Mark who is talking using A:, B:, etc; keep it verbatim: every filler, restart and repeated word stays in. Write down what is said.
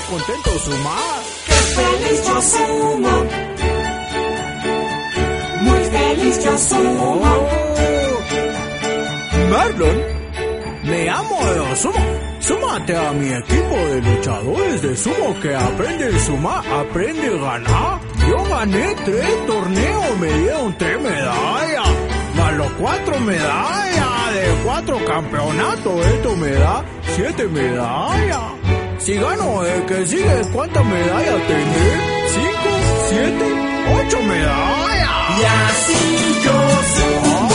A: contento sumar.
B: ¡Qué feliz yo sumo! Muy feliz yo sumo.
A: Oh. Marlon, me amo de sumo. Súmate a mi equipo de luchadores de sumo que aprende a sumar, aprende a ganar. Yo gané tres torneos, me dieron tres medallas. Más los cuatro medallas de cuatro campeonatos, esto me da siete medallas. Si gano el que sigue, ¿cuántas medallas tendré? ¿Cinco? ¿Siete? ¿Ocho medallas?
B: Y así yo sumo.